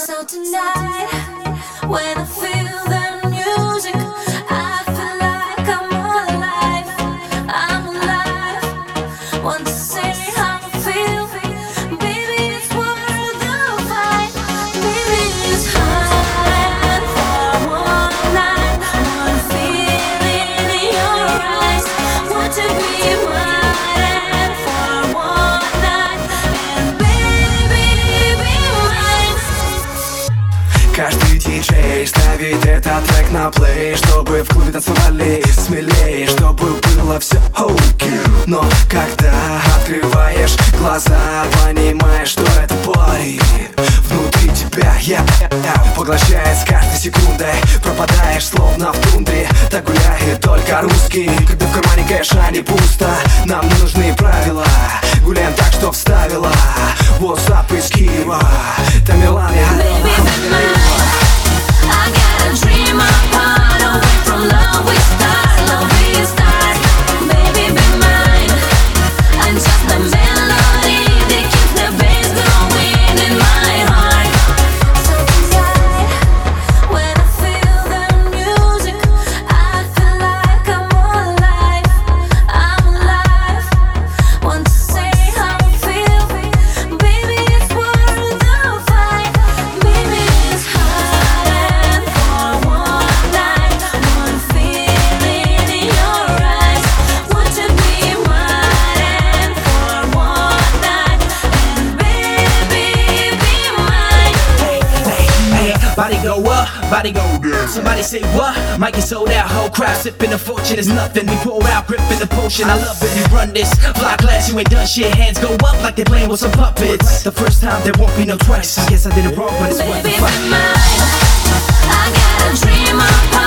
So tonight, when I feel the music, I feel like I'm alive. I'm alive. Want to say how I feel, baby, it's worth the fight. Baby, it's hard for one night, one feeling in your eyes. Want to be mine for one night, and baby, be mine. Каждый диджей ставит этот трек на плей, чтобы в клубе танцевали смелее, чтобы было все окей. Но когда открываешь глаза, понимаешь, что это парень внутри тебя, поглощает с каждой секундой. Пропадаешь словно в тундре, так гуляет только русский. Когда в кармане кэша не пусто, нам не нужны правила. Гуляем так, что вставила WhatsApp из Киева. Тамерлан, I got a dream apart, away from love we start, love we start. Baby, be mine. I'm just a melody that keeps the bass going in my heart. So tonight, when I feel the music, I feel like I'm alive. I'm alive. Want to say how I feel, baby, it's worth the fight. Baby, it's hard for one night, one feeling in your eyes. Want to be mine for one night, and baby, be mine. Hey, body go up, body go down. Somebody say what? Might get sold out, whole crowd sipping a fortune is nothing. We pour out, gripping the potion. I love it, we run this. Fly class, you ain't done shit. Hands go up like they playing with some puppets. The first time there won't be no twice. I guess I did it wrong, but it's worth the Baby, fight. be mine. I got a dream apart.